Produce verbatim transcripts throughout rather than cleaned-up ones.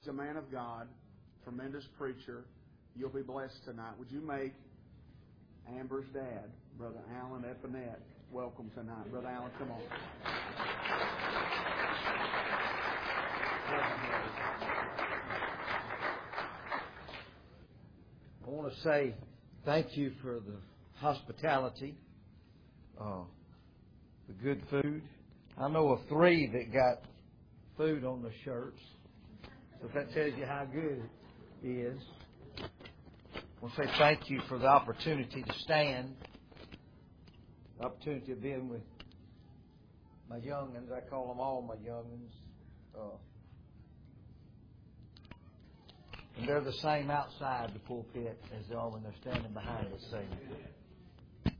a man of God, tremendous preacher. You'll be blessed tonight. Would you make Amber's dad, Brother Alan Epinette, welcome tonight? Brother Alan, come on. I want to say thank you for the hospitality, uh, the good food. I know of three that got food on their shirts, so if that tells you how good it is. I want to say thank you for the opportunity to stand, the opportunity of being with my young'uns. I call them all my young'uns. Uh, and they're the same outside the pulpit as they are when they're standing behind us singing.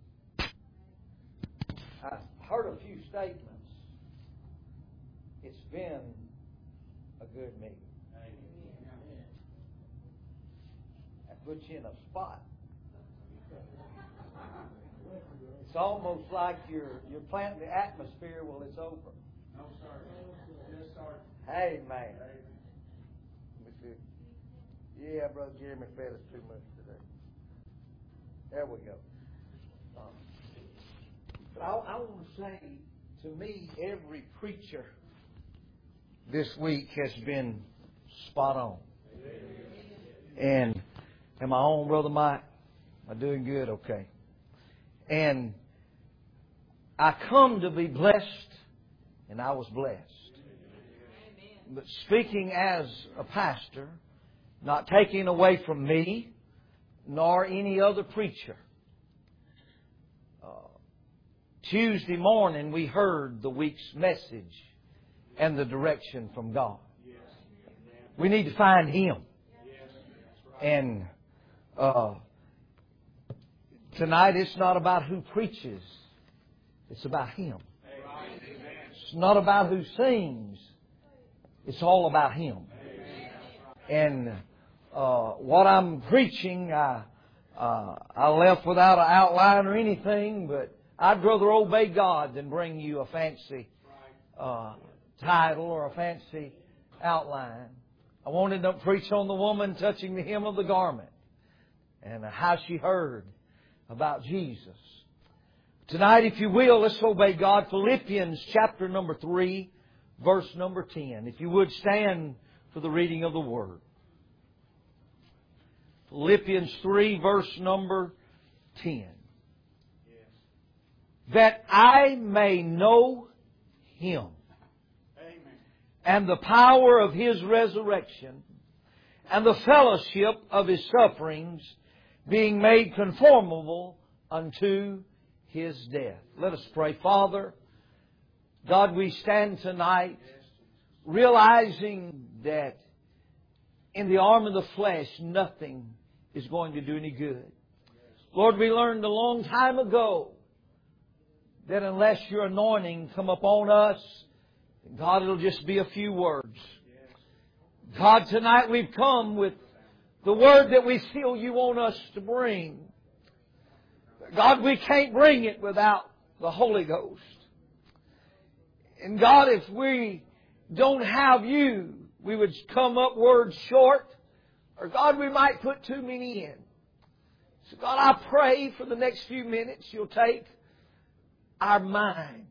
I heard a few statements. It's been a good meeting. That puts you in a spot. It's almost like you're you're planting the atmosphere. Well, it's over. No, sir. Yes, sir. Hey, man. Yeah, Brother Jeremy fed us too much today. There we go. Um, but I, I want to say, to me, every preacher this week has been spot on. And am I on, Brother Mike? Am I doing good? Okay. And I come to be blessed, and I was blessed. But speaking as a pastor, not taking away from me, nor any other preacher. Uh, Tuesday morning we heard the week's message and the direction from God. We need to find Him. And uh, tonight it's not about who preaches. It's about Him. It's not about who sings. It's all about Him. And uh, what I'm preaching, I, uh, I left without an outline or anything, but I'd rather obey God than bring you a fancy uh, title or a fancy outline. I wanted to preach on the woman touching the hem of the garment and how she heard about Jesus. Tonight, if you will, let's obey God. Philippians chapter number three, verse number ten. If you would stand for the reading of the Word. Philippians three, verse number ten. That I may know Him. Amen. And the power of His resurrection, and the fellowship of His sufferings, being made conformable unto His death. Let us pray. Father, God, we stand tonight realizing that in the arm of the flesh, nothing is going to do any good. Lord, we learned a long time ago that unless Your anointing come upon us, God, it'll just be a few words. God, tonight we've come with the word that we feel You want us to bring. God, we can't bring it without the Holy Ghost. And God, if we don't have You, we would come up words short. Or God, we might put too many in. So God, I pray for the next few minutes You'll take our mind.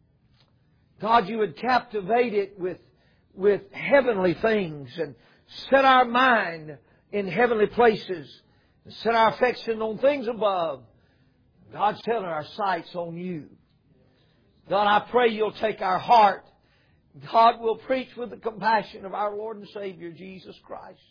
God, You would captivate it with, with heavenly things and set our mind in heavenly places. And set our affection on things above. God, set our sights on You. God, I pray You'll take our heart. God, will preach with the compassion of our Lord and Savior, Jesus Christ.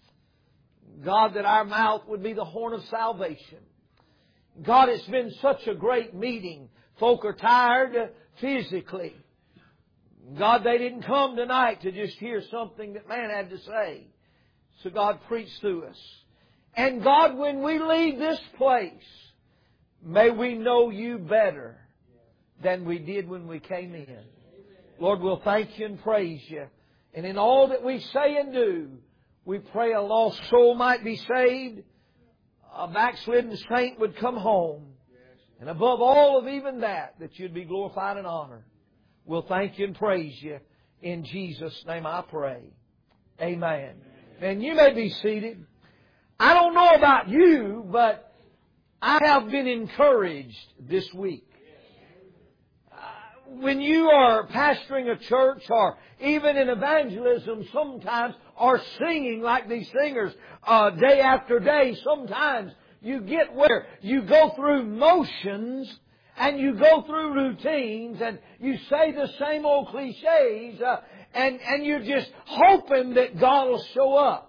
God, that our mouth would be the horn of salvation. God, it's been such a great meeting. Folk are tired physically. God, they didn't come tonight to just hear something that man had to say. So God, preach through us. And God, when we leave this place, may we know You better than we did when we came in. Lord, we'll thank You and praise You. And in all that we say and do, we pray a lost soul might be saved, a backslidden saint would come home, and above all of even that, that You'd be glorified and honored. We'll thank You and praise You. In Jesus' name I pray. Amen. And you may be seated. I don't know about you, but I have been encouraged this week. Uh, when you are pastoring a church or even in evangelism sometimes, or singing like these singers uh, day after day, sometimes you get where you go through motions and you go through routines and you say the same old cliches uh, and, and you're just hoping that God will show up.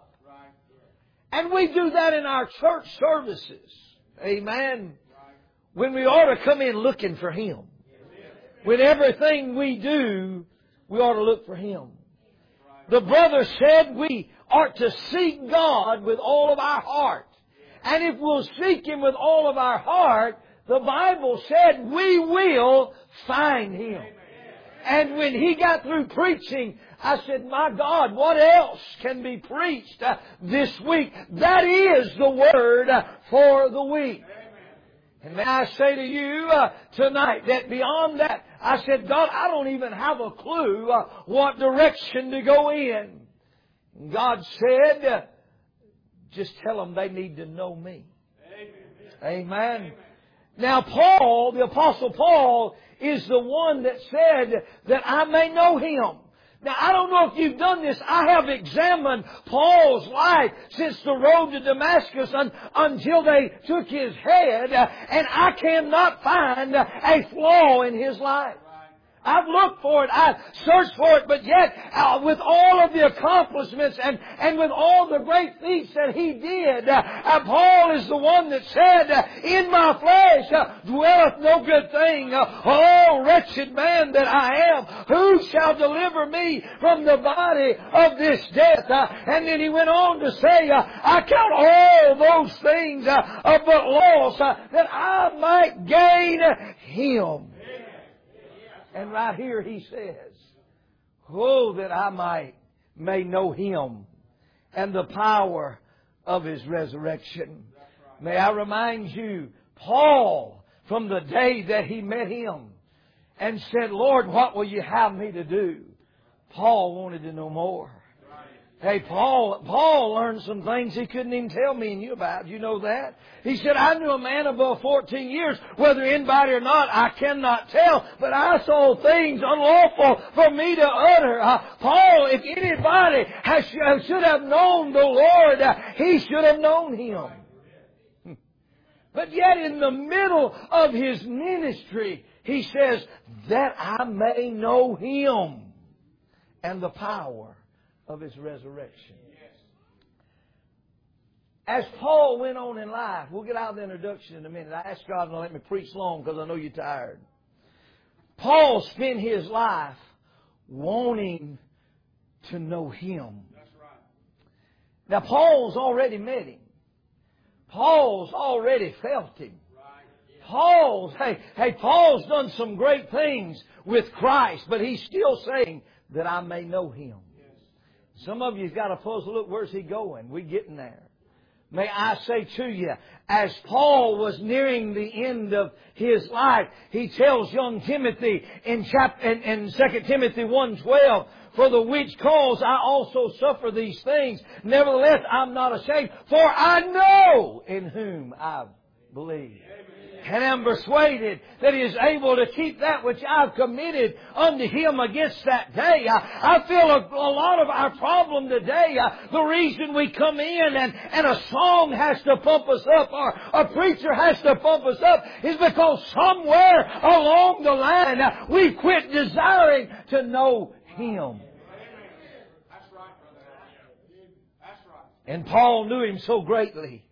And we do that in our church services. Amen. When we ought to come in looking for Him. With everything we do, we ought to look for Him. The brother said we ought to seek God with all of our heart. And if we'll seek Him with all of our heart, the Bible said we will find Him. And when he got through preaching, I said, my God, what else can be preached uh, this week? That is the word uh, for the week. And may I say to you uh, tonight that beyond that, I said, God, I don't even have a clue uh, what direction to go in. And God said, uh, just tell them they need to know me. Amen. Amen. Now Paul, the Apostle Paul, is the one that said that I may know Him. Now, I don't know if you've done this. I have examined Paul's life since the road to Damascus un, until they took his head, uh, and I cannot find uh, a flaw in his life. I've looked for it. I've searched for it. But yet, uh, with all of the accomplishments and, and with all the great feats that he did, uh, uh, Paul is the one that said, uh, in my flesh uh, dwelleth no good thing. Uh, oh, wretched man that I am, who shall deliver me from the body of this death? Uh, and then he went on to say, uh, I count all those things uh, uh, but loss uh, that I might gain Him. And right here he says, oh, that I might may know Him and the power of His resurrection. May I remind you, Paul, from the day that he met Him and said, Lord, what will you have me to do? Paul wanted to know more. Hey, Paul, Paul learned some things he couldn't even tell me and you about. You know that? He said, I knew a man above fourteen years, whether anybody or not, I cannot tell, but I saw things unlawful for me to utter. Uh, Paul, if anybody has, should have known the Lord, uh, he should have known Him. But yet in the middle of his ministry, he says, that I may know Him and the power of His resurrection. As Paul went on in life, we'll get out of the introduction in a minute. I asked God to let me preach long because I know you're tired. Paul spent his life wanting to know Him. Now Paul's already met Him. Paul's already felt Him. Paul's, hey, hey, Paul's done some great things with Christ, but he's still saying that I may know Him. Some of you've got a puzzle. Look, where's he going? We're getting there. May I say to you, as Paul was nearing the end of his life, he tells young Timothy in chapter in, in Second Timothy one twelve, for the which cause I also suffer these things. Nevertheless, I'm not ashamed, for I know in whom I believe. And am persuaded that He is able to keep that which I've committed unto Him against that day. I, I feel a, a lot of our problem today, uh, the reason we come in and, and a song has to pump us up or a preacher has to pump us up is because somewhere along the line uh, we quit desiring to know Him. That's right, brother. That's right. And Paul knew Him so greatly.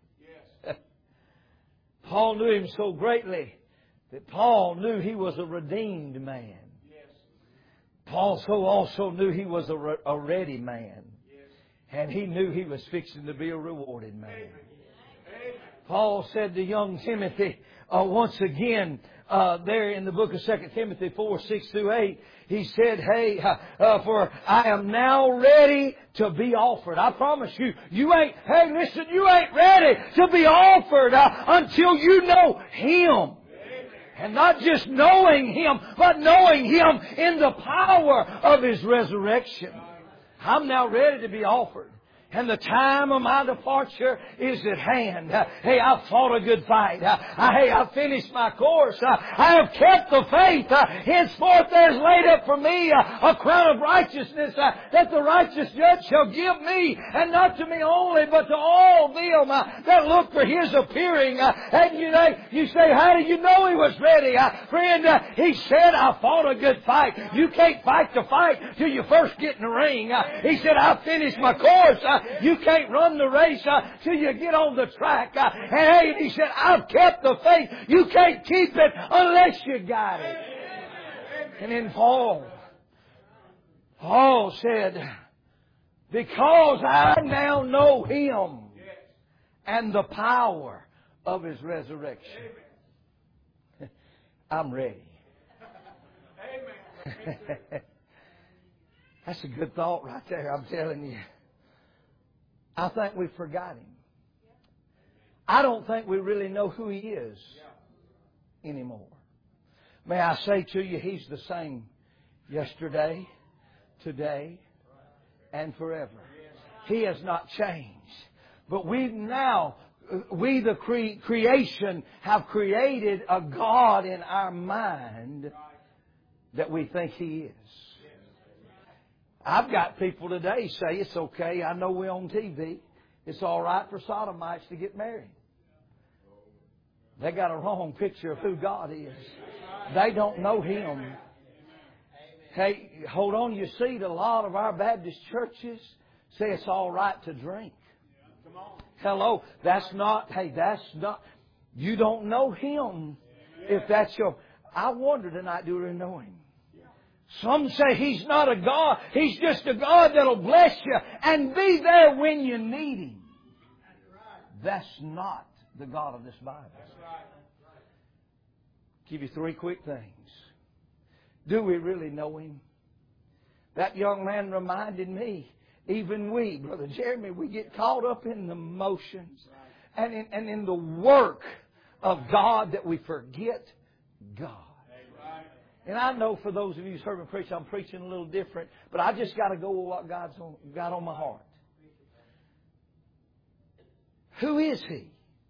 Paul knew Him so greatly that Paul knew he was a redeemed man. Yes. Paul so also knew he was a, re- a ready man. Yes. And he knew he was fixing to be a rewarded man. Amen. Paul said to young Timothy, uh, once again, uh, there in the book of Second Timothy four, six through eight, he said, hey, uh, uh, for I am now ready to be offered. I promise you, you ain't, hey, listen, you ain't ready to be offered uh, until you know Him. And not just knowing Him, but knowing Him in the power of His resurrection. I'm now ready to be offered. And the time of my departure is at hand. Uh, hey, I've fought a good fight. Uh, I, hey, I've finished my course. Uh, I have kept the faith. Uh, henceforth there's laid up for me uh, a crown of righteousness uh, that the righteous judge shall give me, and not to me only, but to all them uh, that look for His appearing. Uh, and you know, you say, how do you know He was ready? Uh, friend, uh, He said, I fought a good fight. You can't fight the fight till you first get in the ring. Uh, he said, I've finished my course. Uh, You can't run the race uh, till you get on the track. Uh, and hey, He said, I've kept the faith. You can't keep it unless you got it. And then Paul, Paul said, because I now know Him and the power of His resurrection, I'm ready. That's a good thought right there, I'm telling you. I think we forgot Him. I don't think we really know who He is anymore. May I say to you, He's the same yesterday, today, and forever. He has not changed. But we've now, we the cre- creation, have created a God in our mind that we think He is. I've got people today say, it's okay, I know we're on T V. It's all right for sodomites to get married. They got a wrong picture of who God is. They don't know Him. Hey, hold on your seat. A lot of our Baptist churches say it's all right to drink. Hello, that's not, hey, that's not, you don't know Him if that's your, I wonder tonight, do we know Him? Some say He's not a God. He's just a God that'll bless you and be there when you need Him. That's not the God of this Bible. Give you three quick things. Do we really know Him? That young man reminded me, even we, Brother Jeremy, we get caught up in the motions and in, and in the work of God that we forget God. And I know for those of you who's heard me preach, I'm preaching a little different, but I just got to go with what God's on, got on my heart. Who is He?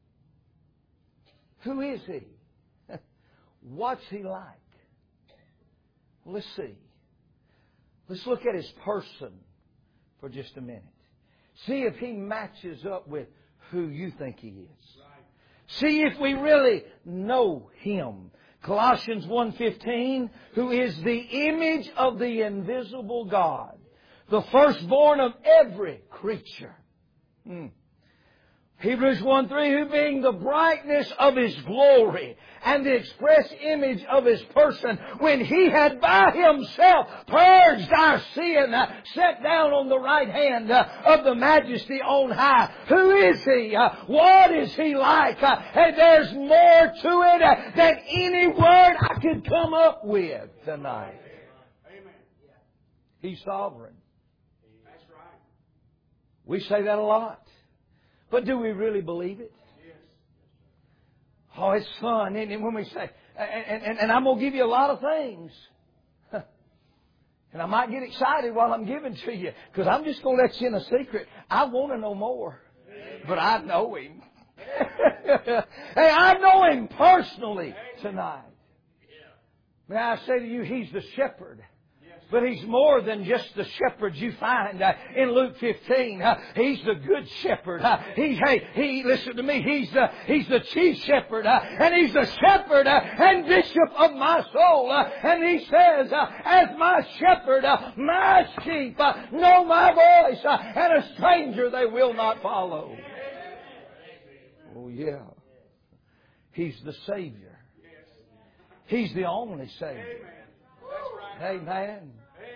Who is He? What's He like? Well, let's see. Let's look at His person for just a minute. See if He matches up with who you think He is. See if we really know Him. Colossians one fifteen, who is the image of the invisible God, the firstborn of every creature. Hmm. Hebrews one three, who being the brightness of His glory and the express image of His person, when He had by Himself purged our sin, uh, sat down on the right hand uh, of the Majesty on high. Who is He? Uh, what is He like? Uh, and there's more to it uh, than any word I could come up with tonight. Amen. He's sovereign. That's right. We say that a lot. But do we really believe it? Yes. Oh, it's fun. And when we say, and, and, and I'm going to give you a lot of things. And I might get excited while I'm giving to you. Because I'm just going to let you in a secret. I want to know more. But I know Him. Hey, I know Him personally tonight. May I say to you, He's the shepherd. But He's more than just the shepherd you find uh, in Luke fifteen. Uh, he's the good shepherd. Uh, he, hey, he, listen to me. He's the He's the chief shepherd, uh, and He's the shepherd uh, and bishop of my soul. Uh, and He says, uh, "As my shepherd, uh, my sheep uh, know my voice, uh, and a stranger they will not follow." Oh yeah, He's the Savior. He's the only Savior. Amen.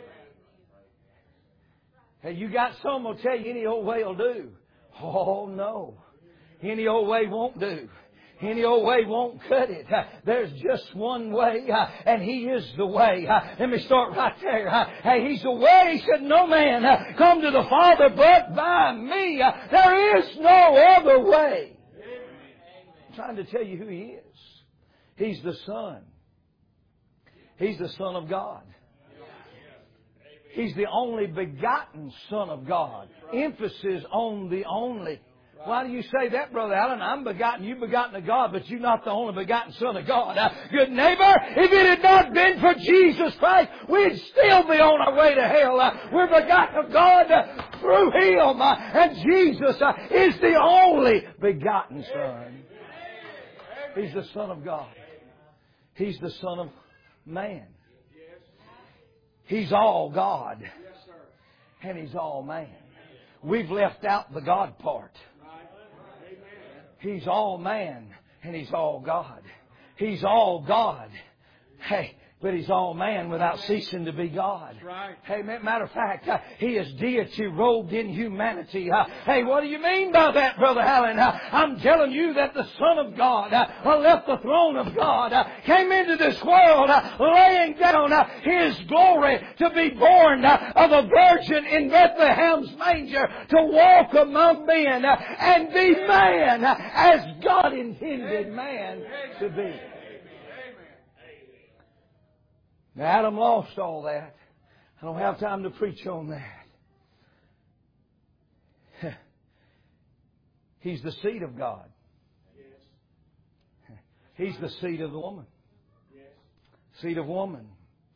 Hey, you got some will tell you any old way will do. Oh, no. Any old way won't do. Any old way won't cut it. Uh, there's just one way, uh, and He is the way. Uh, let me start right there. Uh, hey, He's the way. He said, no man uh, come to the Father but by me. Uh, there is no other way. I'm trying to tell you who He is. He's the Son. He's the Son of God. He's the only begotten Son of God. Emphasis on the only. Why do you say that, Brother Allen? I'm begotten, you begotten of God, but you're not the only begotten Son of God. Uh, good neighbor, if it had not been for Jesus Christ, we'd still be on our way to hell. Uh, we're begotten of God uh, through Him. Uh, and Jesus uh, is the only begotten Son. He's the Son of God. He's the Son of man. He's all God. And He's all man. We've left out the God part. He's all man and He's all God. He's all God. Hey, but He's all man without ceasing to be God. Right. Hey, matter of fact, uh, He is deity robed in humanity. Uh, hey, what do you mean by that, Brother Allen? Uh, I'm telling you that the Son of God uh, left the throne of God, uh, came into this world, uh, laying down uh, His glory to be born uh, of a virgin in Bethlehem's manger, to walk among men uh, and be man uh, as God intended man to be. Now, Adam lost all that. I don't have time to preach on that. He's the seed of God. He's the seed of the woman. Seed of woman.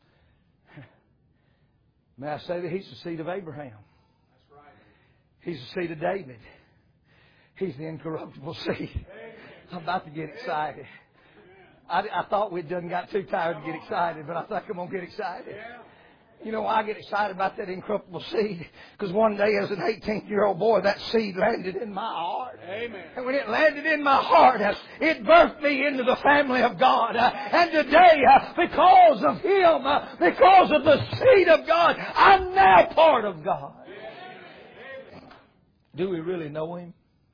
May I say that He's the seed of Abraham. He's the seed of David. He's the incorruptible seed. I'm about to get excited. I, I thought we'd done got too tired to get excited, but I think I'm going to get excited. You know why I get excited about that incorruptible seed? Because one day as an eighteen-year-old boy, that seed landed in my heart. Amen. And when it landed in my heart, it birthed me into the family of God. And today, because of Him, because of the seed of God, I'm now part of God. Do we really know Him?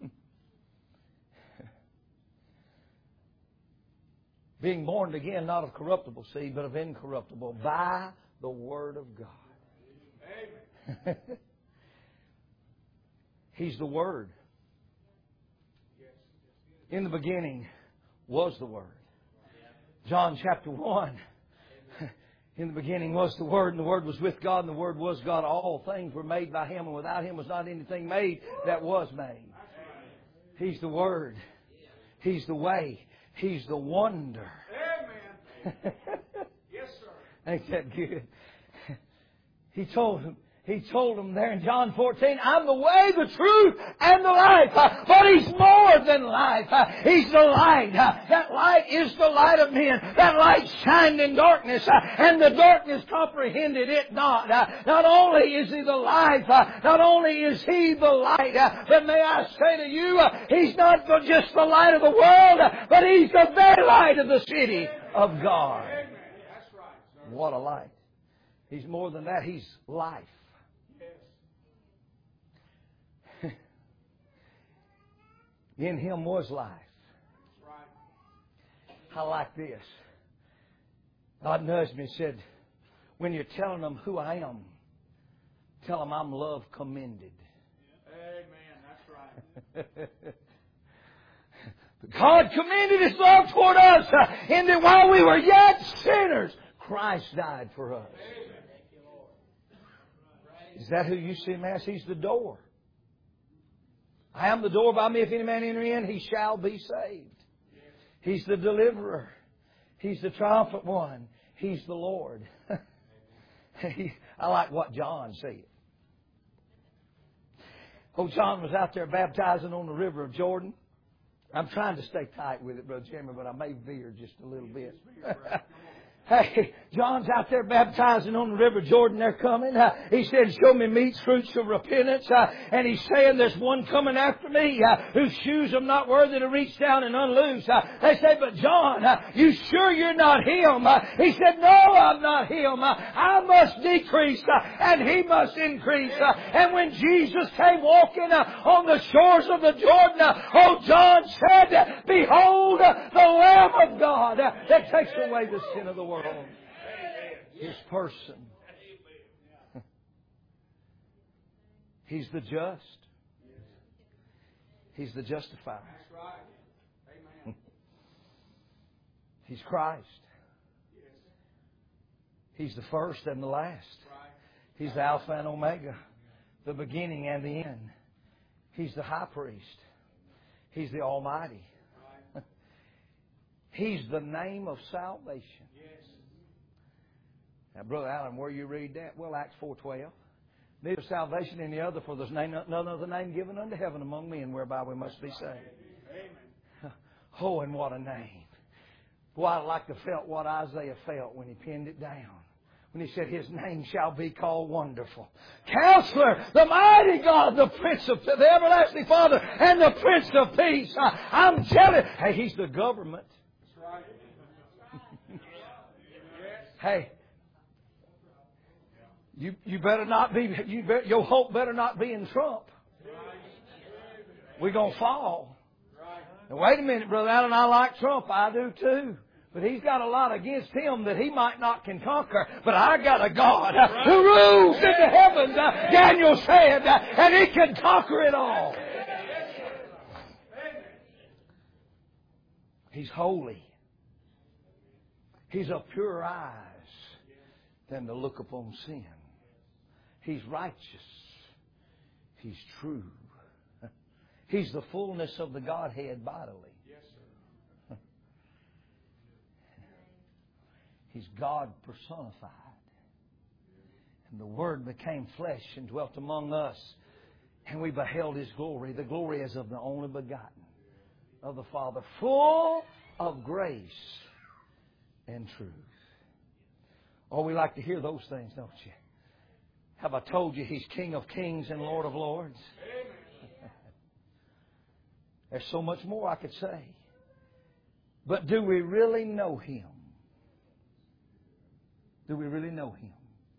Being born again, not of corruptible seed, but of incorruptible, by the Word of God. Amen. He's the Word. In the beginning was the Word. John chapter one. In the beginning was the Word, and the Word was with God, and the Word was God. All things were made by Him, and without Him was not anything made that was made. He's the Word. He's the way. He's the wonder. Amen. Yes, sir. Ain't that good? He told him, He told them there in John fourteen, I'm the way, the truth, and the life. But He's more than life. He's the light. That light is the light of men. That light shined in darkness, and the darkness comprehended it not. Not only is He the life, not only is He the light, but may I say to you, He's not just the light of the world, but He's the very light of the city of God. What a light. He's more than that. He's life. In Him was life. I like this. God nudged me and said, when you're telling them who I am, tell them I'm love commended. Amen. That's right. God commended His love toward us in that while we were yet sinners, Christ died for us. Is that who you see Him as? He's the door. I am the door. By me, if any man enter in, he shall be saved. He's the deliverer. He's the triumphant one. He's the Lord. I like what John said. Oh, John was out there baptizing on the river of Jordan. I'm trying to stay tight with it, Brother Jeremy, but I may veer just a little bit. Hey, John's out there baptizing on the river Jordan. They're coming. Uh, he said, show me meats, fruits of repentance. Uh, and he's saying, there's one coming after me uh, whose shoes I'm not worthy to reach down and unloose. Uh, they say, but John, uh, you sure you're not him? Uh, he said, no, I'm not him. Uh, I must decrease uh, and he must increase. Uh, and when Jesus came walking uh, on the shores of the Jordan, uh, oh, John said, behold uh, the Lamb of God uh, that takes away the sin of the world. His person. He's the just. He's the justifier. He's Christ. He's the first and the last. He's the Alpha and Omega, the beginning and the end. He's the high priest. He's the Almighty. He's the name of salvation. Now, Brother Allen, where you read that? Well, Acts four twelve. Neither salvation in the other, for there's none other name given unto heaven among men whereby we must be saved. Amen. Oh, and what a name. Boy, I'd like to felt what Isaiah felt when he pinned it down. When he said, His name shall be called Wonderful. Counselor, the mighty God, the Prince of the everlasting Father, and the Prince of Peace. I, I'm telling you, hey, He's the government. That's right. Hey, you you better not be. You better, your hope better not be in Trump. We're gonna fall. Now, wait a minute, Brother Allen. I like Trump. I do too. But he's got a lot against him that he might not can conquer. But I got a God uh, who rules in the heavens, uh, Daniel said, uh, and He can conquer it all. He's holy. He's of purer eyes than to look upon sin. He's righteous. He's true. He's the fullness of the Godhead bodily. He's God personified. And the Word became flesh and dwelt among us. And we beheld His glory. The glory as of the only begotten of the Father, full of grace and truth. Oh, we like to hear those things, don't you? Have I told you He's King of kings and Lord of lords? There's so much more I could say. But do we really know Him? Do we really know Him?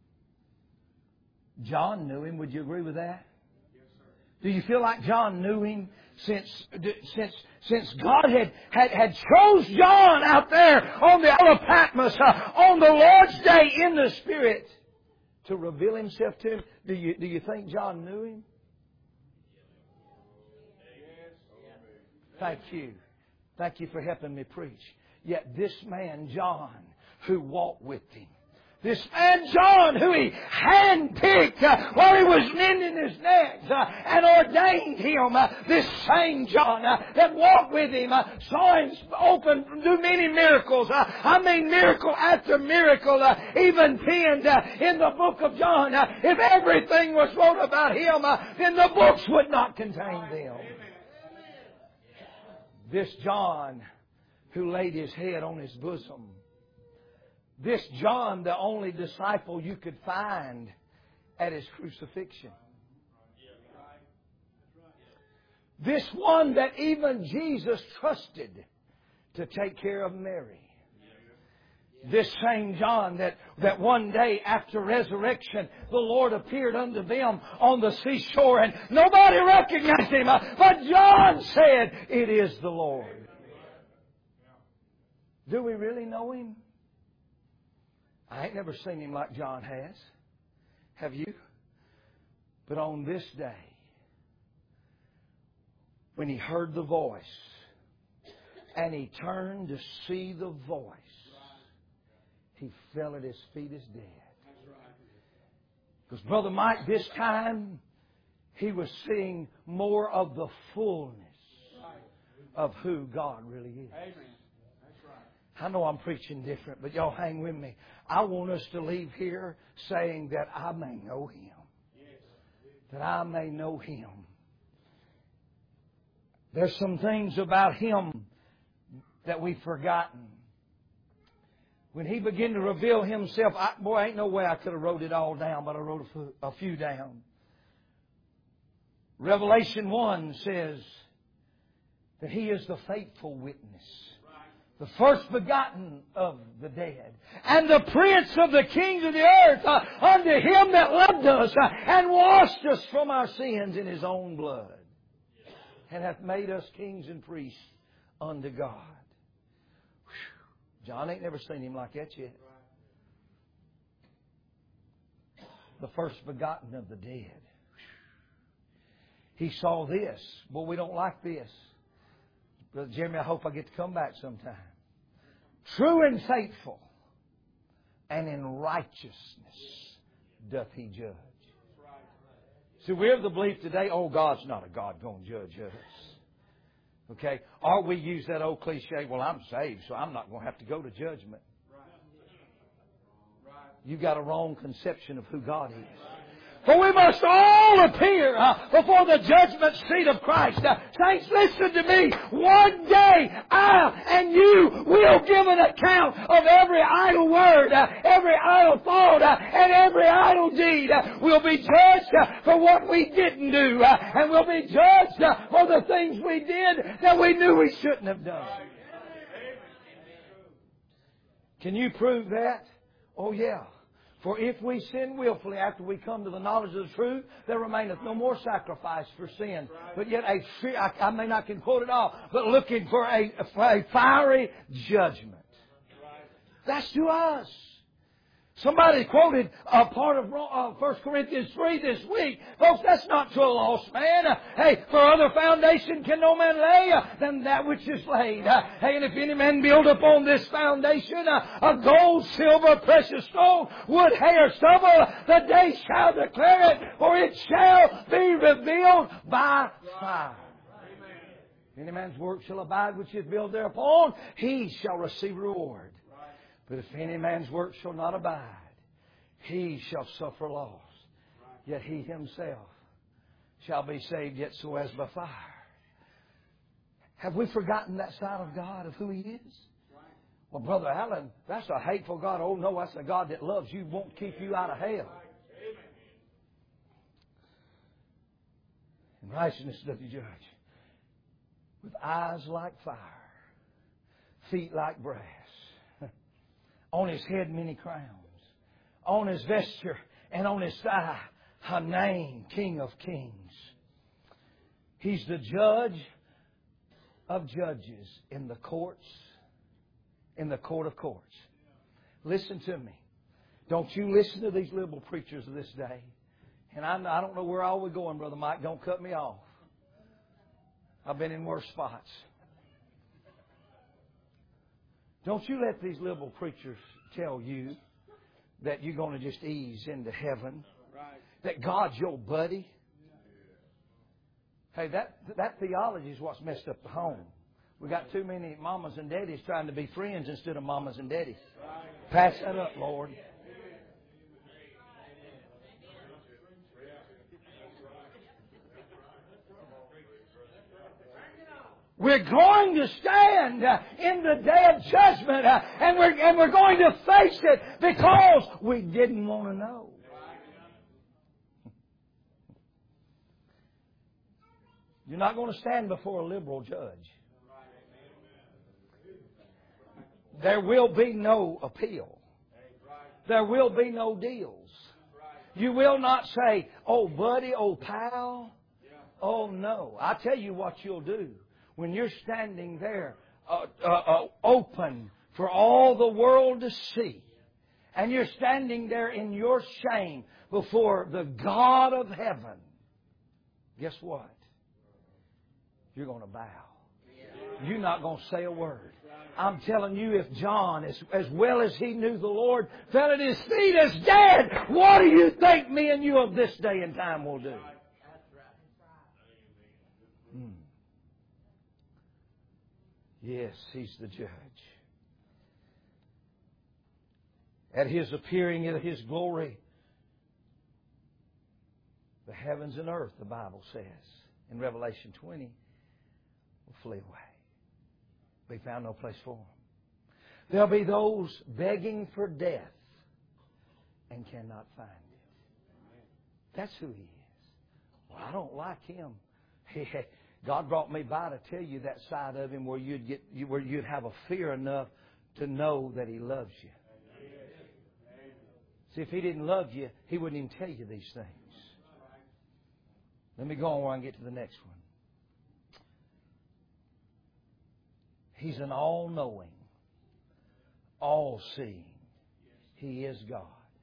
John knew Him. Would you agree with that? Yes, sir. Do you feel like John knew Him since since since God had had, had chose John out there on the Isle of Patmos uh, on the Lord's day in the Spirit to reveal Himself to him? Do you do you think John knew Him? Thank you. Thank you for helping me preach. Yet this man, John, who walked with Him, this man John, who He handpicked uh, while He was mending his nets uh, and ordained him, uh, this same John uh, that walked with Him, uh, saw Him open, do many miracles. Uh, I mean miracle after miracle, uh, even penned uh, in the book of John. Uh, if everything was wrote about Him, uh, then the books would not contain them. This John who laid his head on His bosom. This John, the only disciple you could find at His crucifixion. This one that even Jesus trusted to take care of Mary. This same John that, that one day after resurrection, the Lord appeared unto them on the seashore and nobody recognized Him. But John said, "It is the Lord." Do we really know Him? I ain't never seen Him like John has. Have you? But on this day, when he heard the voice, and he turned to see the voice, he fell at His feet as dead. Because Brother Mike, this time, he was seeing more of the fullness of who God really is. I know I'm preaching different, but y'all hang with me. I want us to leave here saying that I may know Him. That I may know Him. There's some things about Him that we've forgotten. When He began to reveal Himself, I, boy, ain't no way I could have wrote it all down, but I wrote a few, a few down. Revelation one says that He is the faithful witness, the first begotten of the dead, and the Prince of the kings of the earth, uh, unto Him that loved us uh, and washed us from our sins in His own blood, and hath made us kings and priests unto God. Whew. John ain't never seen Him like that yet. The first begotten of the dead. He saw this. Boy, we don't like this. Brother Jeremy, I hope I get to come back sometime. True and faithful, and in righteousness doth He judge. See, we're of the belief today, oh, God's not a God going to judge us. Okay? Or we use that old cliche, well, I'm saved, so I'm not going to have to go to judgment. You've got a wrong conception of who God is. For we must all appear uh, before the judgment seat of Christ. Uh, saints, listen to me. One day, I and you will give an account of every idle word, uh, every idle thought, uh, and every idle deed. Uh, we'll be judged uh, for what we didn't do. Uh, and we'll be judged uh, for the things we did that we knew we shouldn't have done. Can you prove that? Oh, yeah. For if we sin willfully after we come to the knowledge of the truth, there remaineth no more sacrifice for sin. But yet a fear, I, I may not can quote it all, but looking for a, for a fiery judgment. That's to us. Somebody quoted a part of uh, First Corinthians three this week. Folks, that's not to a lost man. Uh, hey, for other foundation can no man lay uh, than that which is laid. Uh, hey, and if any man build upon this foundation uh, of gold, silver, precious stone, wood, hair, stubble, the day shall declare it, for it shall be revealed by fire. If any man's work shall abide which is built thereupon, he shall receive reward. But if any man's work shall not abide, he shall suffer loss. Yet he himself shall be saved, yet so as by fire. Have we forgotten that side of God, of who He is? Well, Brother Allen, that's a hateful God. Oh, no, that's a God that loves you, won't keep you out of hell. In righteousness doth He judge. With eyes like fire, feet like brass. On His head many crowns. On His vesture and on His thigh a name, King of Kings. He's the judge of judges in the courts, in the court of courts. Listen to me. Don't you listen to these liberal preachers of this day. And I, I don't know where all we're going, Brother Mike. Don't cut me off. I've been in worse spots. Don't you let these liberal preachers tell you that you're going to just ease into heaven. That God's your buddy. Hey, that that theology is what's messed up the home. We got too many mamas and daddies trying to be friends instead of mamas and daddies. Pass that up, Lord. We're going to stand uh, in the day of judgment, uh, and we're and we're going to face it because we didn't want to know. You're not going to stand before a liberal judge. There will be no appeal. There will be no deals. You will not say, "Oh, buddy, oh, pal." Oh, no. I tell you what you'll do. When you're standing there uh, uh, uh, open for all the world to see, and you're standing there in your shame before the God of heaven, guess what? You're going to bow. You're not going to say a word. I'm telling you, if John, as, as well as he knew the Lord, fell at His feet as dead, what do you think me and you of this day and time will do? Hmm. Yes, He's the judge. At His appearing in His glory, the heavens and earth, the Bible says, in Revelation twenty, will flee away. We found no place for them. There'll be those begging for death and cannot find it. That's who He is. Well, I don't like Him. God brought me by to tell you that side of Him where you'd get, where you'd have a fear enough to know that He loves you. See, if He didn't love you, He wouldn't even tell you these things. Let me go on where I can get to the next one. He's an all-knowing, all-seeing. He is God.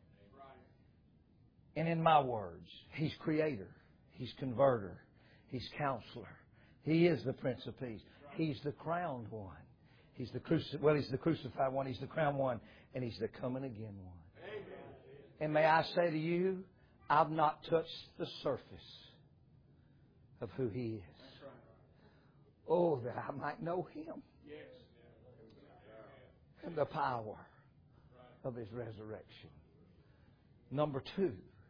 And in my words, He's Creator. He's Converter. He's Counselor. He is the Prince of Peace. He's the crowned one. He's the cruci- well, He's the crucified one. He's the crowned one. And He's the coming again one. And may I say to you, I've not touched the surface of who He is. Oh, that I might know Him and the power of His resurrection. Number two,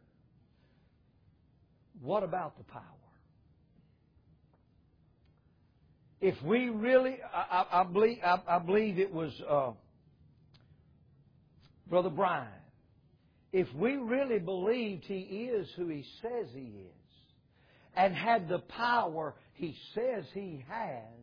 what about the power? If we really, I, I, I believe, I, I believe it was uh, Brother Brian. If we really believed He is who He says He is, and had the power He says He has,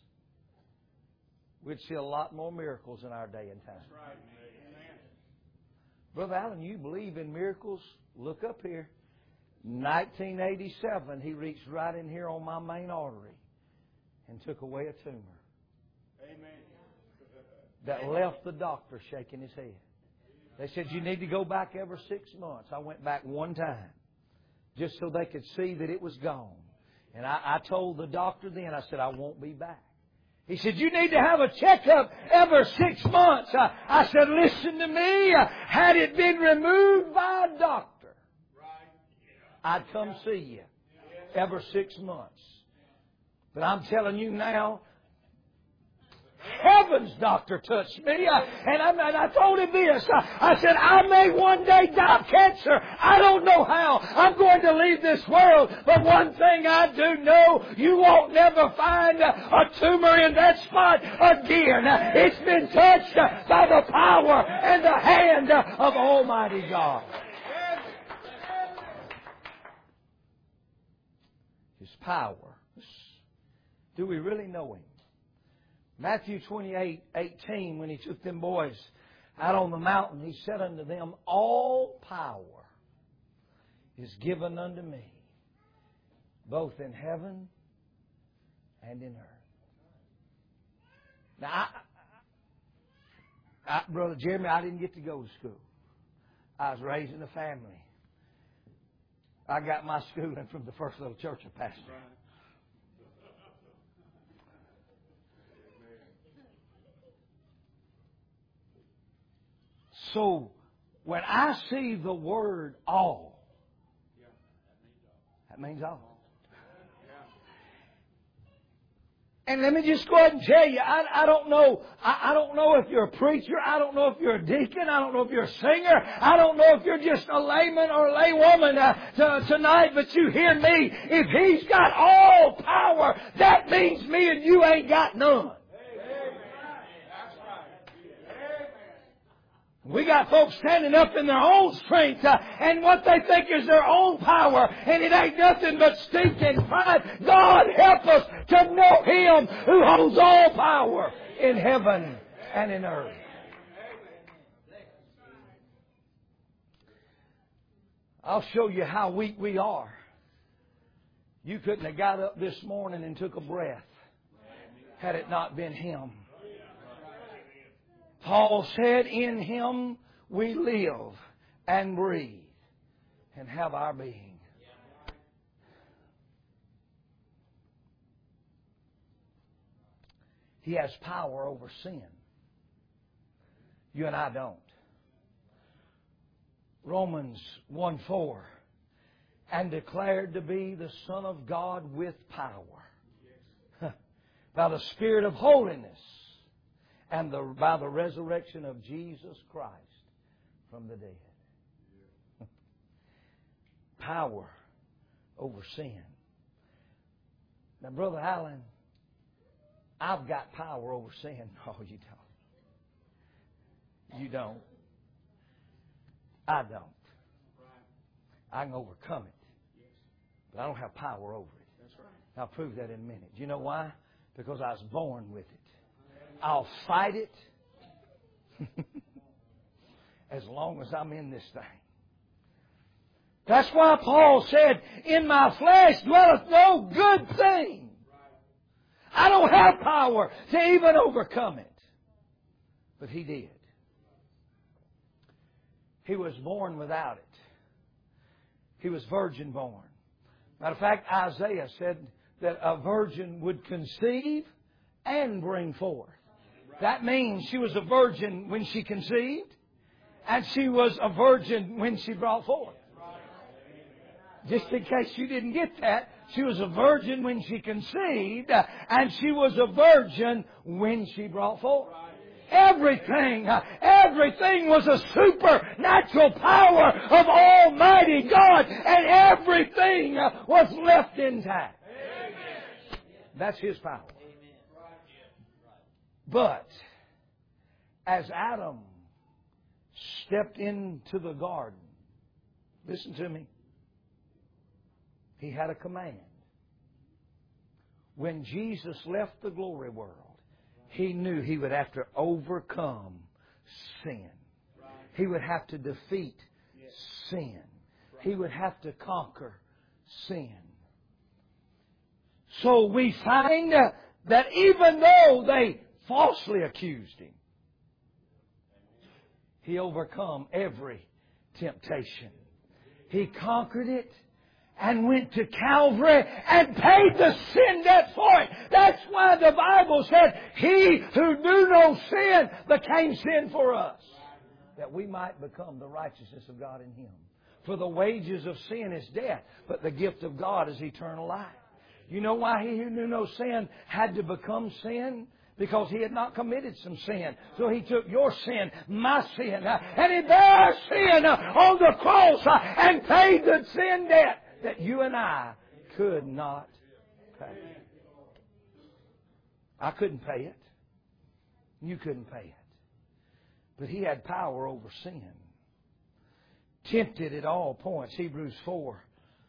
we'd see a lot more miracles in our day and time. That's right. Amen. Brother Allen, you believe in miracles? Look up here. nineteen eighty-seven, He reached right in here on my main artery and took away a tumor. Amen. That left the doctor shaking his head. They said, you need to go back every six months. I went back one time just so they could see that it was gone. And I, I told the doctor then, I said, I won't be back. He said, you need to have a checkup every six months. I, I said, listen to me. Had it been removed by a doctor, I'd come see you every six months. But I'm telling you now, heaven's doctor touched me. I, and, I, and I told him this. I, I said, I may one day die of cancer. I don't know how. I'm going to leave this world. But one thing I do know, you won't never find a tumor in that spot again. It's been touched by the power and the hand of Almighty God. His power. Do we really know Him? Matthew twenty-eight eighteen, when He took them boys out on the mountain, He said unto them, all power is given unto me, both in heaven and in earth. Now, I, I, Brother Jeremy, I didn't get to go to school. I was raised in a family. I got my schooling from the First Little Church of Pastor. So, when I see the word all, that means all. And let me just go ahead and tell you, I, I don't know, I, I don't know if you're a preacher, I don't know if you're a deacon, I don't know if you're a singer, I don't know if you're just a layman or a laywoman uh, to, tonight, but you hear me. If He's got all power, that means me and you ain't got none. We got folks standing up in their own strength uh, and what they think is their own power, and it ain't nothing but stinking pride. God help us to know Him who holds all power in heaven and in earth. I'll show you how weak we are. You couldn't have got up this morning and took a breath had it not been Him. Paul said, in Him we live and breathe and have our being. He has power over sin. You and I don't. Romans one four, and declared to be the Son of God with power by the Spirit of holiness, and the, by the resurrection of Jesus Christ from the dead. Power over sin. Now, Brother Allen, I've got power over sin. No, you don't. You don't. I don't. I can overcome it. But I don't have power over it. I'll prove that in a minute. Do you know why? Because I was born with it. I'll fight it as long as I'm in this thing. That's why Paul said, in my flesh dwelleth no good thing. I don't have power to even overcome it. But He did. He was born without it. He was virgin born. Matter of fact, Isaiah said that a virgin would conceive and bring forth. That means she was a virgin when she conceived, And she was a virgin when she brought forth. Just in case you didn't get that, she was a virgin when she conceived, and she was a virgin when she brought forth. Everything, everything was a supernatural power of Almighty God, and everything was left intact. That's His power. But as Adam stepped into the garden, listen to me, he had a command. When Jesus left the glory world, He knew He would have to overcome sin. He would have to defeat sin. He would have to conquer sin. So we find that even though they falsely accused Him, He overcome every temptation. He conquered it and went to Calvary and paid the sin debt for it. That's why the Bible said, He who knew no sin became sin for us, that we might become the righteousness of God in Him. For the wages of sin is death, but the gift of God is eternal life. You know why He who knew no sin had to become sin? Because He had not committed some sin. So He took your sin, my sin, and He bare our sin on the cross and paid the sin debt that you and I could not pay. I couldn't pay it. You couldn't pay it. But He had power over sin. Tempted at all points. Hebrews four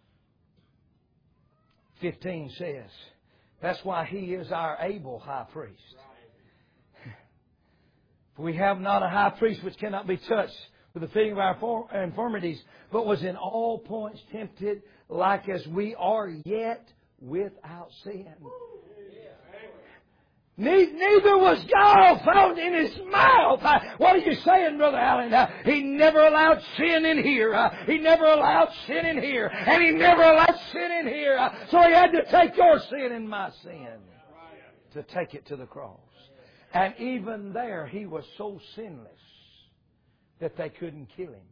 fifteen says, that's why He is our able high priest. For we have not a high priest which cannot be touched with the feeling of our infirmities, but was in all points tempted like as we are, yet without sin. Neither was gall found in His mouth. What are you saying, Brother Allen? He never allowed sin in here. He never allowed sin in here. And He never allowed sin in here. So He had to take your sin and my sin to take it to the cross. And even there, He was so sinless that they couldn't kill Him.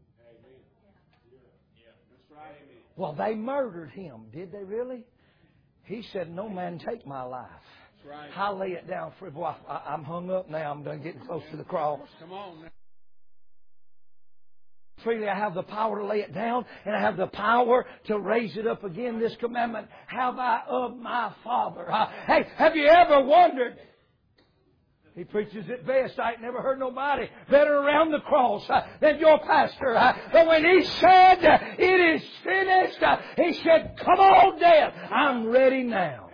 Well, they murdered Him. Did they really? He said, no man take my life. Right. I'll lay it down for boy, I, I'm hung up now. I'm done getting close to the cross. Come on now. Freely I have the power to lay it down, and I have the power to raise it up again. This commandment have I of my Father. Uh, hey, have you ever wondered? He preaches it best. I ain't never heard nobody better around the cross uh, than your pastor. Uh, but when he said, uh, it is finished, uh, he said, come on, death, I'm ready now.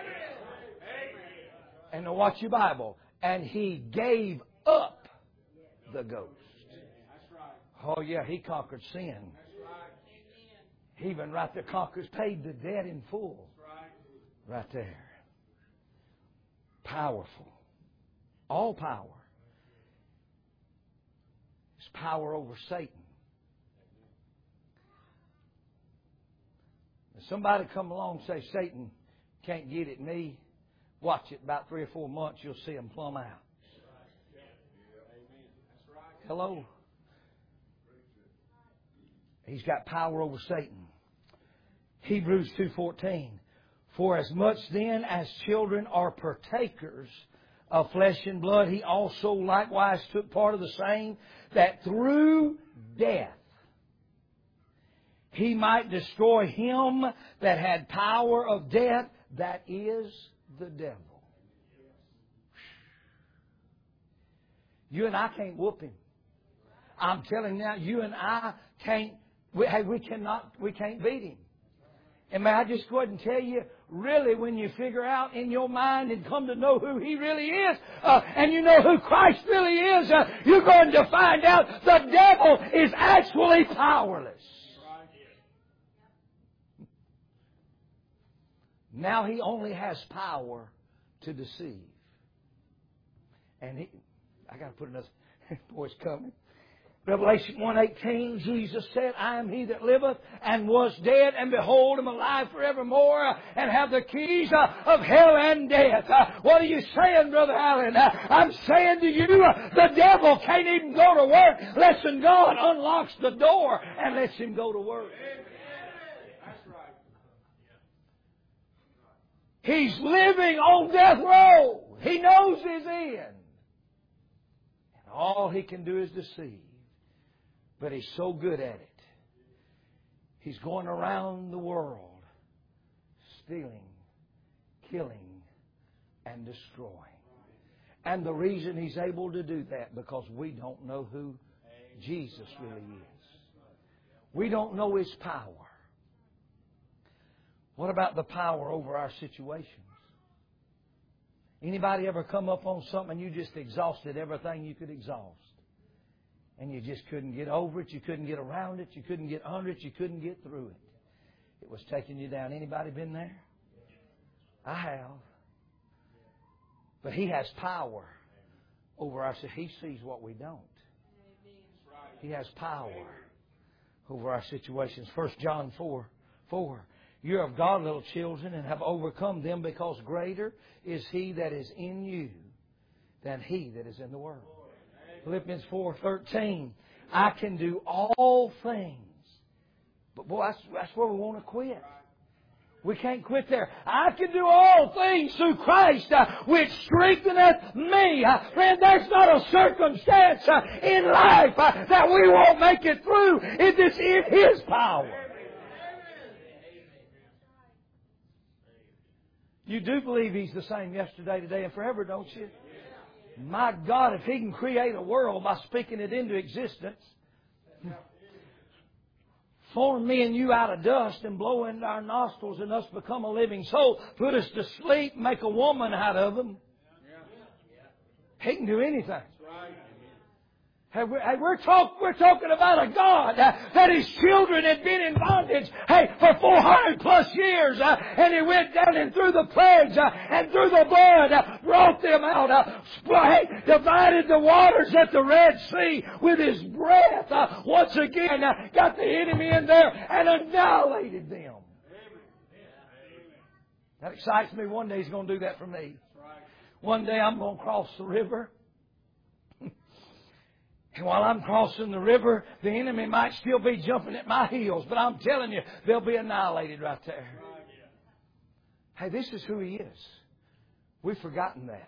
And to watch your Bible. And He gave up the ghost. Oh yeah, He conquered sin. He even right there conquers, paid the debt in full. Right there. Powerful. All power. It's power over Satan. If somebody come along and say, Satan can't get at me, watch it. About three or four months, you'll see them plumb out. Hello? He's got power over Satan. Hebrews two fourteen. For as much then as children are partakers of flesh and blood, He also likewise took part of the same, that through death He might destroy him that had power of death, that is the devil. You and I can't whoop him. I'm telling you now, you and I can't, we, hey, we cannot, we can't beat him. And may I just go ahead and tell you, really, when you figure out in your mind and come to know who He really is, uh, and you know who Christ really is, uh, you're going to find out the devil is actually powerless. Now he only has power to deceive. And he, I got to put another, boy, it's coming. Revelation one eighteen, Jesus said, I am He that liveth and was dead, and behold, am alive forevermore, and have the keys of hell and death. What are you saying, Brother Allen? I'm saying to you, the devil can't even go to work unless God unlocks the door and lets him go to work. He's living on death row. He knows his end. And all he can do is deceive. But he's so good at it. He's going around the world stealing, killing, and destroying. And the reason he's able to do that, because we don't know who Jesus really is. We don't know His power. What about the power over our situations? Anybody ever come up on something and you just exhausted everything you could exhaust? And you just couldn't get over it, you couldn't get around it, you couldn't get under it, you couldn't get through it. It was taking you down. Anybody been there? I have. But He has power over our... He sees what we don't. He has power over our situations. First John four, four. You're of God, little children, and have overcome them, because greater is He that is in you than he that is in the world. Philippians four thirteen. I can do all things. But boy, that's, that's where we want to quit. We can't quit there. I can do all things through Christ, uh, which strengtheneth me. Uh, friend, there's not a circumstance uh, in life uh, that we won't make it through if it's in His power. You do believe He's the same yesterday, today, and forever, don't you? My God, if He can create a world by speaking it into existence, form me and you out of dust and blow into our nostrils and us become a living soul, put us to sleep, make a woman out of them. He can do anything. Hey, we're, hey, we're, talk, we're talking about a God uh, that His children had been in bondage, hey, for four hundred plus years. Uh, and He went down and through the plagues uh, and through the blood, uh, brought them out, uh, hey, divided the waters at the Red Sea with His breath. Uh, once again, uh, got the enemy in there and annihilated them. That excites me. One day He's going to do that for me. One day I'm going to cross the river. And while I'm crossing the river, the enemy might still be jumping at my heels. But I'm telling you, they'll be annihilated right there. Hey, this is who He is. We've forgotten that.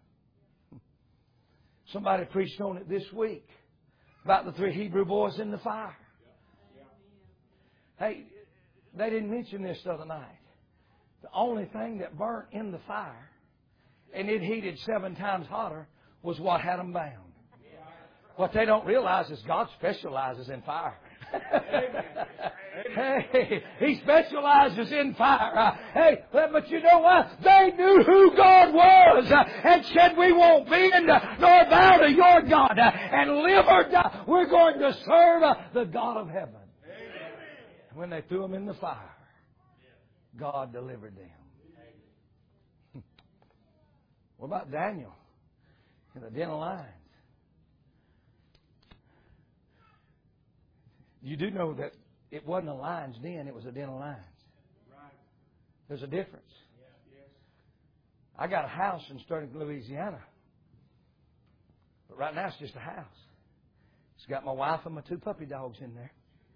Somebody preached on it this week about the three Hebrew boys in the fire. Hey, they didn't mention this the other night. The only thing that burnt in the fire, and it heated seven times hotter, was what had them bound. What they don't realize is God specializes in fire. Hey, He specializes in fire. Uh, hey, but you know what? They knew who God was uh, and said, we won't bend uh, nor bow to your God uh, and live or die. We're going to serve uh, the God of heaven. Amen. When they threw them in the fire, God delivered them. What about Daniel in the den of lions? You do know that it wasn't a lion's den, it was a den of lions. There's a difference. I got a house in Sterling, Louisiana. But right now it's just a house. It's got my wife and my two puppy dogs in there.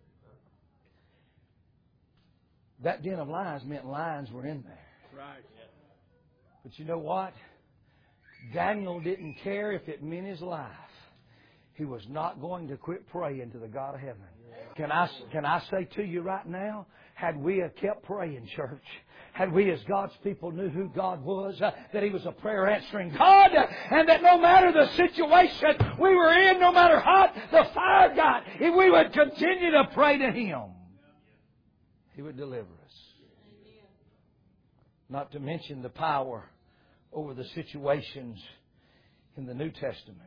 That den of lions meant lions were in there. Right. But you know what? Daniel didn't care if it meant his life. He was not going to quit praying to the God of heaven. Can I, can I say to you right now, had we have kept praying, church, had we as God's people knew who God was, uh, that He was a prayer answering God, uh, and that no matter the situation we were in, no matter how hot the fire got, if we would continue to pray to Him, He would deliver us. Not to mention the power over the situations in the New Testament.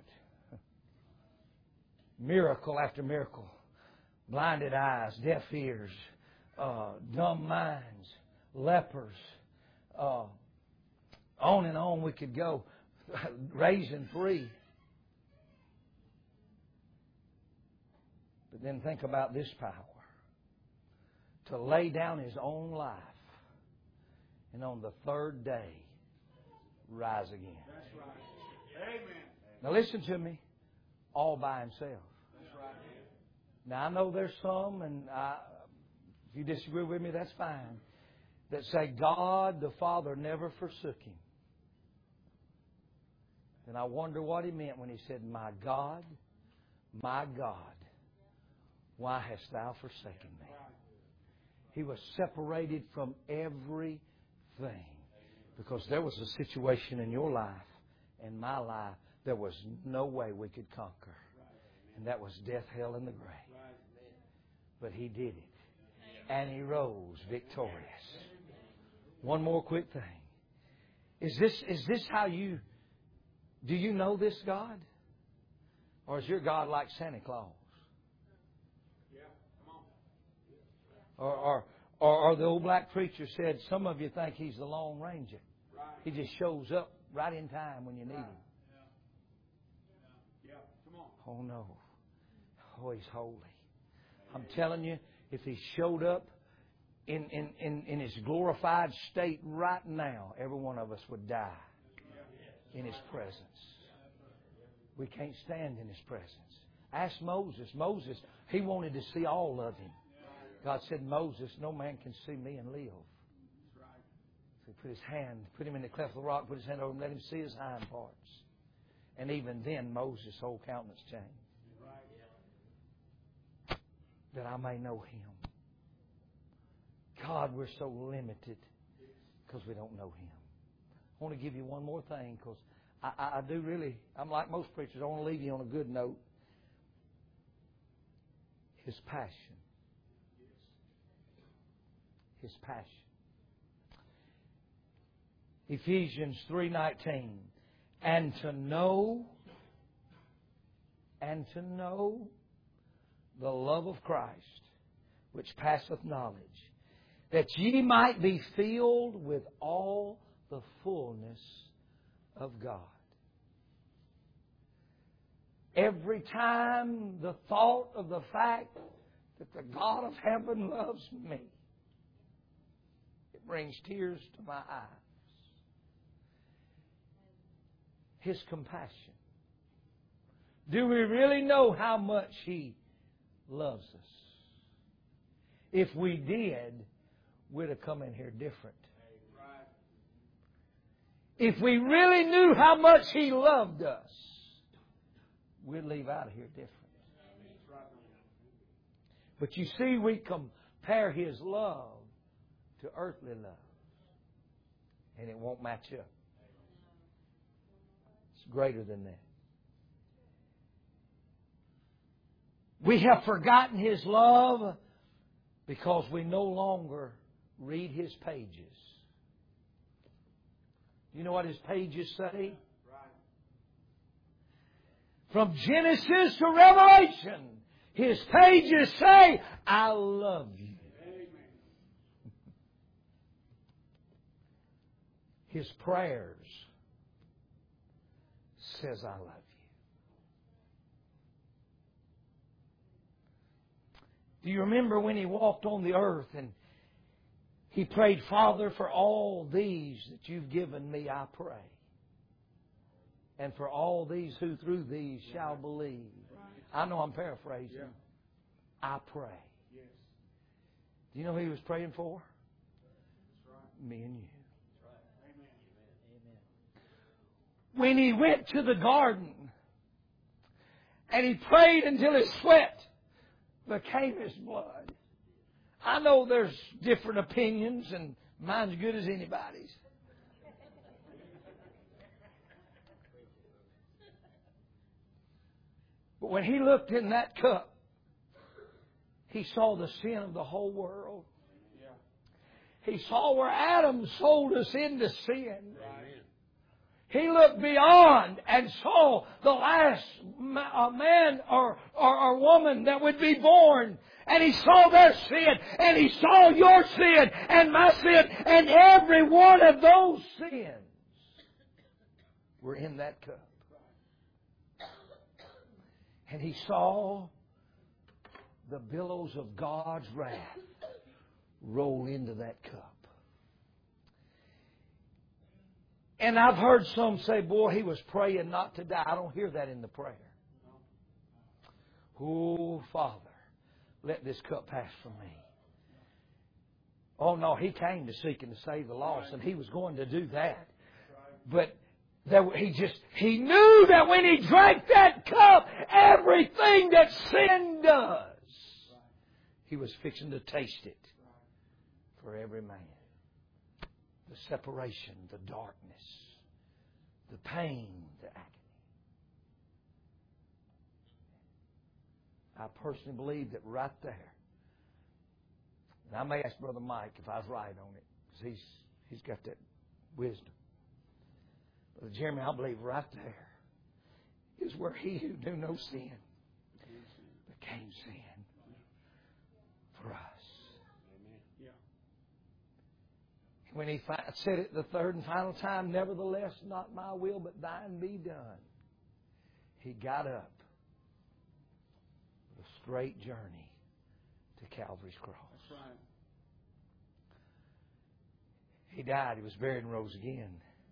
Miracle after miracle. Blinded eyes, deaf ears, uh, dumb minds, lepers, uh, on and on we could go, raising free. But then think about this power. To lay down His own life and on the third day rise again. That's right. Amen. Now listen to me. All by Himself. That's right. Now I know there's some, and I, if you disagree with me, that's fine, that say God the Father never forsook Him. And I wonder what He meant when He said, My God, my God, why hast Thou forsaken me? He was separated from everything because there was a situation in your life and my life there was no way we could conquer. And that was death, hell, and the grave. But He did it. And He rose victorious. One more quick thing. Is this, is this how you... Do you know this God? Or is your God like Santa Claus? Or, or, or, or the old black preacher said, some of you think He's the Lone Ranger. He just shows up right in time when you need Him. Oh no. Oh, He's holy. I'm telling you, if He showed up in, in, in, in His glorified state right now, every one of us would die in His presence. We can't stand in His presence. Ask Moses. Moses, he wanted to see all of Him. God said, Moses, no man can see me and live. So He put His hand, put him in the cleft of the rock, put His hand over him, let him see His hind parts. And even then, Moses' whole countenance changed. That I may know Him. God, we're so limited because we don't know Him. I want to give you one more thing because I, I, I do really, I'm like most preachers, I want to leave you on a good note. His passion. His passion. Ephesians three nineteen. And to know, and to know the love of Christ, which passeth knowledge, that ye might be filled with all the fullness of God. Every time the thought of the fact that the God of heaven loves me, it brings tears to my eyes. His compassion. Do we really know how much He loves us? If we did, we'd have come in here different. If we really knew how much He loved us, we'd leave out of here different. But you see, we compare His love to earthly love, and it won't match up. It's greater than that. We have forgotten His love because we no longer read His pages. You know what His pages say? From Genesis to Revelation, His pages say, I love you. His prayers says, I love you. Do you remember when He walked on the earth and He prayed, Father, for all these that You've given me, I pray. And for all these who through these shall believe. I know I'm paraphrasing. I pray. Do you know who He was praying for? Me and you. When He went to the garden and He prayed until His sweat became His blood. I know there's different opinions and mine's as good as anybody's. But when He looked in that cup, He saw the sin of the whole world. He saw where Adam sold us into sin. He looked beyond and saw the last man or, or, or woman that would be born. And He saw their sin. And He saw your sin and my sin. And every one of those sins were in that cup. And He saw the billows of God's wrath roll into that cup. And I've heard some say, boy, he was praying not to die. I don't hear that in the prayer. Oh, Father, let this cup pass from me. Oh, no, he came to seek and to save the lost, and he was going to do that. But there, he just, he knew that when he drank that cup, everything that sin does, he was fixing to taste it for every man. The separation, the darkness, the pain, the agony. I personally believe that right there, and I may ask Brother Mike if I was right on it, because he's, he's got that wisdom. Brother Jeremy, I believe right there is where he who knew no sin became sin for us. When he fi- said it the third and final time, nevertheless, not my will, but thine be done, he got up with a straight journey to Calvary's cross. That's right. He died. He was buried and rose again.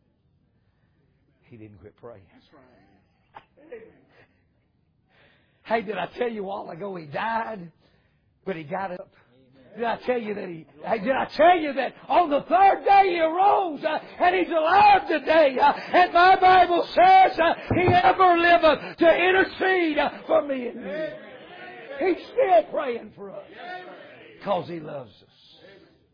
He didn't quit praying. That's right. Hey, did I tell you a while ago he died, but he got up? Did I tell you that he, hey, did I tell you that on the third day he arose uh, and he's alive today? Uh, and my Bible says uh, he ever liveth to intercede uh, for me and you. He's still praying for us because he loves us.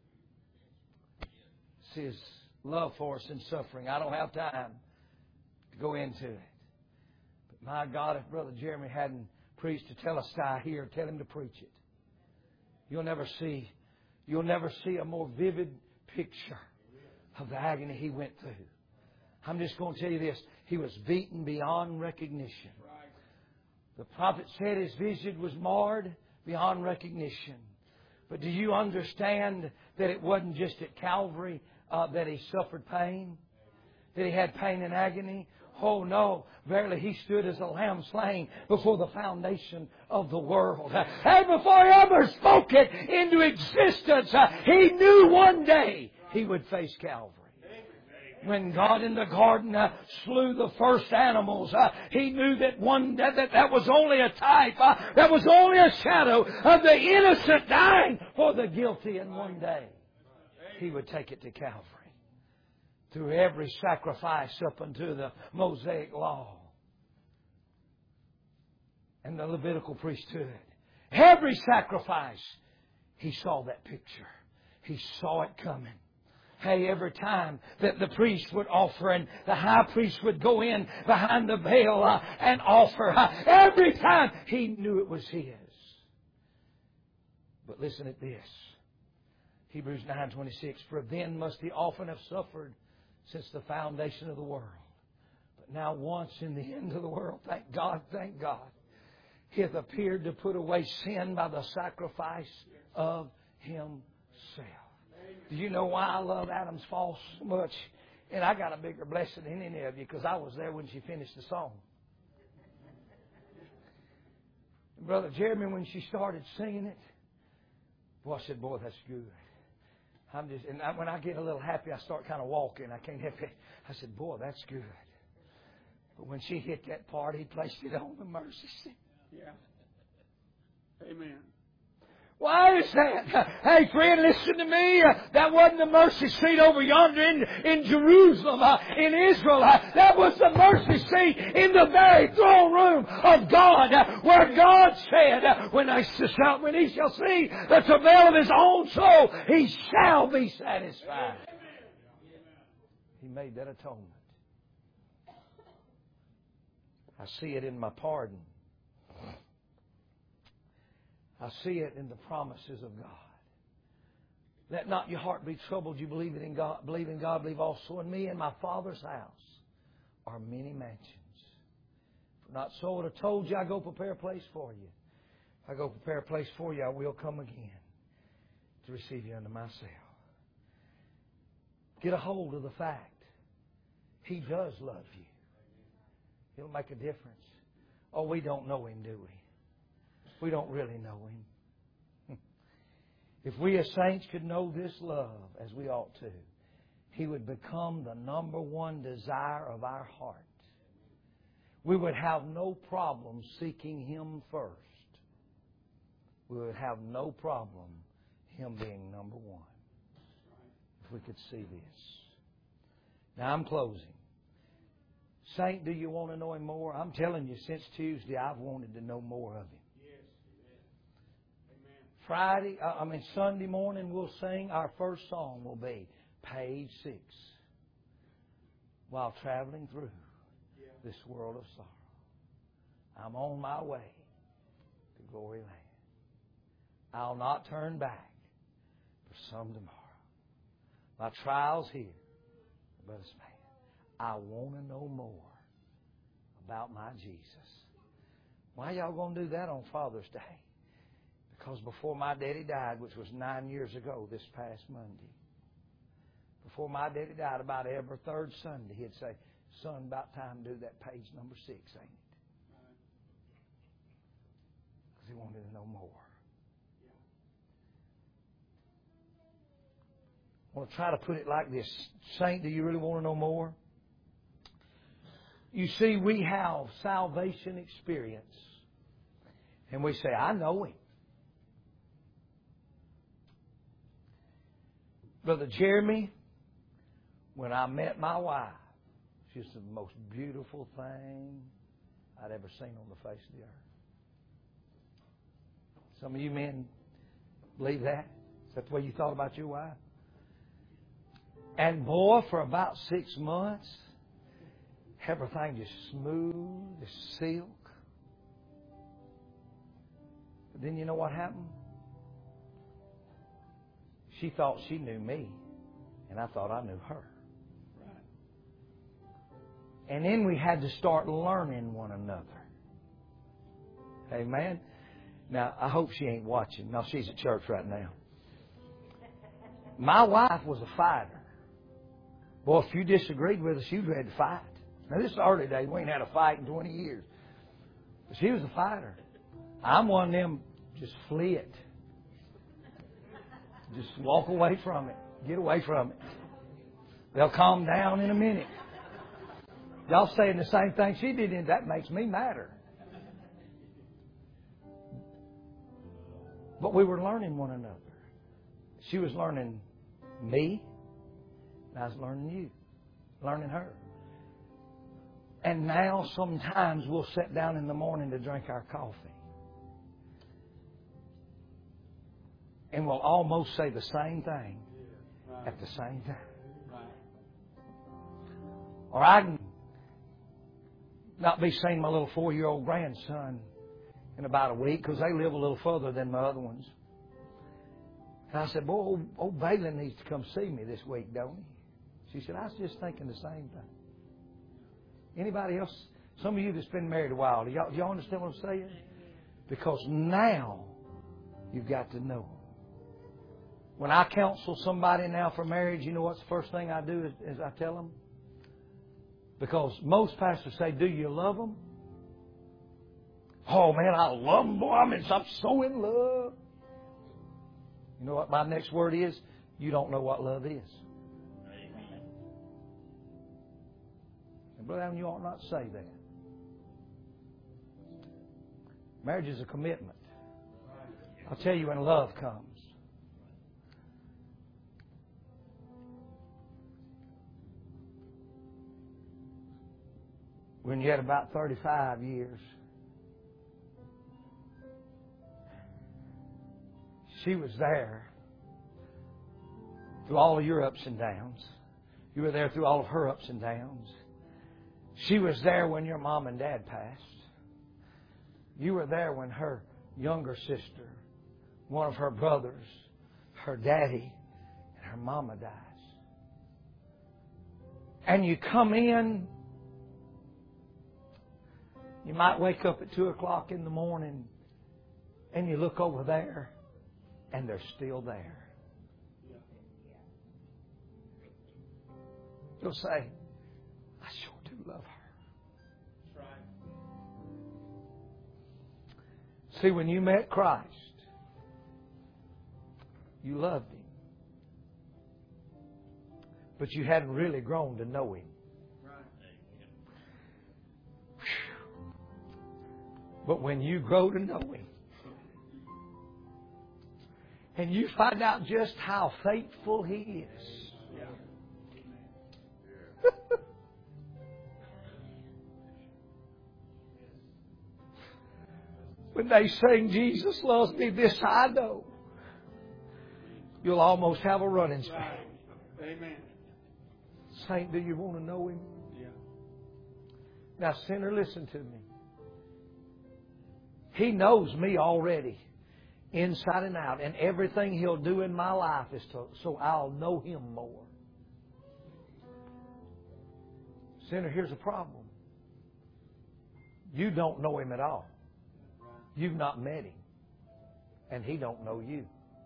It's his love for us in suffering. I don't have time to go into it. But my God, if Brother Jeremy hadn't preached to Telestai here, tell him to preach it. You'll never see, you'll never see a more vivid picture of the agony he went through. I'm just going to tell you this. He was beaten beyond recognition. The prophet said his vision was marred beyond recognition. But do you understand that it wasn't just at Calvary uh, that he suffered pain? That he had pain and agony? Oh no, verily he stood as a lamb slain before the foundation of the world. And before he ever spoke it into existence, he knew one day he would face Calvary. When God in the garden uh, slew the first animals, uh, he knew that one that, that that was only a type, uh, that was only a shadow of the innocent dying for the guilty, and one day he would take it to Calvary. Through every sacrifice up unto the Mosaic law and the Levitical priesthood. Every sacrifice, he saw that picture. He saw it coming. Hey, every time that the priest would offer and the high priest would go in behind the veil uh, and offer, uh, every time he knew it was his. But listen at this. Hebrews nine twenty-six. For then must he often have suffered since the foundation of the world. But now once in the end of the world, thank God, thank God, he hath appeared to put away sin by the sacrifice of himself. Do you know why I love Adam's Fall so much? And I got a bigger blessing than any of you because I was there when she finished the song. Brother Jeremy, when she started singing it, boy, I said, boy, that's good. I'm just, and I, when I get a little happy, I start kind of walking. I can't help it. I said, boy, that's good. But when she hit that part, he placed it on the mercy seat. Yeah. Amen. Why is that? Hey, friend, listen to me. Uh, that wasn't the mercy seat over yonder in, in Jerusalem, uh, in Israel. Uh, that was the mercy seat in the very throne room of God, uh, where God said, uh, when, I, when he shall see the travail of his own soul, he shall be satisfied. He made that atonement. I see it in my pardon. I see it in the promises of God. Let not your heart be troubled. You believe it in God. Believe in God. Believe also in me. In my Father's house are many mansions. If not so, I would have told you I go prepare a place for you. If I go prepare a place for you, I will come again to receive you unto myself. Get a hold of the fact He does love you. It'll make a difference. Oh, we don't know Him, do we? We don't really know Him. If we as saints could know this love as we ought to, He would become the number one desire of our heart. We would have no problem seeking Him first. We would have no problem Him being number one. If we could see this. Now I'm closing. Saint, do you want to know Him more? I'm telling you, since Tuesday, I've wanted to know more of Him. Yes. Amen. Friday, I mean Sunday morning, we'll sing. Our first song will be page six. While traveling through Yeah. this world of sorrow, I'm on my way to glory land. I'll not turn back for some tomorrow. My trials here, but it's man. I want to know more about my Jesus. Why y'all going to do that on Father's Day? Because before my daddy died, which was nine years ago this past Monday, before my daddy died, about every third Sunday, he'd say, son, about time to do that page number six, ain't it? Because he wanted to know more. I want to try to put it like this. Saint, do you really want to know more? You see, we have salvation experience. And we say, I know Him. Brother Jeremy, when I met my wife, she's the most beautiful thing I'd ever seen on the face of the earth. Some of you men believe that? Is that the way you thought about your wife? And boy, for about six months, everything just smooth as silk. But then you know what happened? She thought she knew me, and I thought I knew her. And then we had to start learning one another. Amen? Now, I hope she ain't watching. No, she's at church right now. My wife was a fighter. Boy, if you disagreed with her, she was ready to fight. Now, this is early days. We ain't had a fight in twenty years. But she was a fighter. I'm one of them, just flee it. Just walk away from it. Get away from it. They'll calm down in a minute. Y'all saying the same thing she did, and that makes me madder. But we were learning one another. She was learning me, and I was learning you, learning her. And now sometimes we'll sit down in the morning to drink our coffee. And we'll almost say the same thing at the same time. Or I can not be seeing my little four-year-old grandson in about a week because they live a little further than my other ones. And I said, boy, old, old Bailey needs to come see me this week, don't he? She said, I was just thinking the same thing. Anybody else? Some of you that's been married a while, do y'all, do y'all understand what I'm saying? Because now you've got to know. When I counsel somebody now for marriage, you know what's the first thing I do is, is I tell them? Because most pastors say, do you love them? Oh, man, I love them. Boy, I mean, I'm so in love. You know what my next word is? You don't know what love is. Amen. And Brother Allen, you ought not say that. Marriage is a commitment. I'll tell you when love comes. When you had about thirty-five years, she was there through all of your ups and downs. You were there through all of her ups and downs. She was there when your mom and dad passed. You were there when her younger sister, one of her brothers, her daddy, and her mama dies. And you come in. You might wake up at two o'clock in the morning and you look over there and they're still there. You'll say, I sure do love her. That's right. See, when you met Christ, You loved Him. But you hadn't really grown to know Him. But when you grow to know Him, and you find out just how faithful He is, when they sing, Jesus loves me, this I know, you'll almost have a running spell. Amen. Saint, do you want to know Him? Yeah. Now, sinner, listen to me. He knows me already, inside and out, and everything He'll do in my life is to, so I'll know Him more. Sinner, here's a problem. You don't know Him at all. You've not met Him, and He don't know you.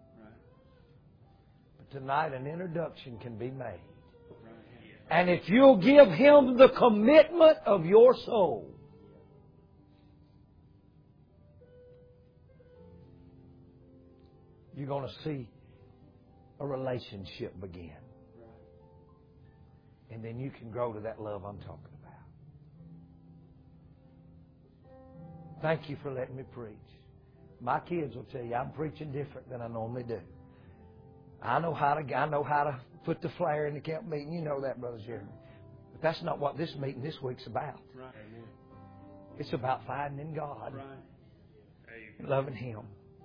But tonight, an introduction can be made. And if you'll give Him the commitment of your soul, you're going to see a relationship begin. And then you can grow to that love I'm talking about. Thank you for letting me preach. My kids will tell you I'm preaching different than I normally do. I know how to I know how to put the flare in the camp meeting. You know that, Brother Jeremy. But that's not what this meeting this week's about. Right. It's about finding God Right. and loving Him.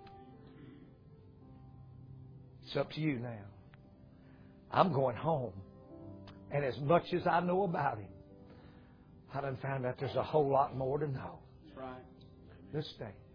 It's up to you now. I'm going home. And as much as I know about Him, I done found out there's a whole lot more to know. That's right. Let's stay.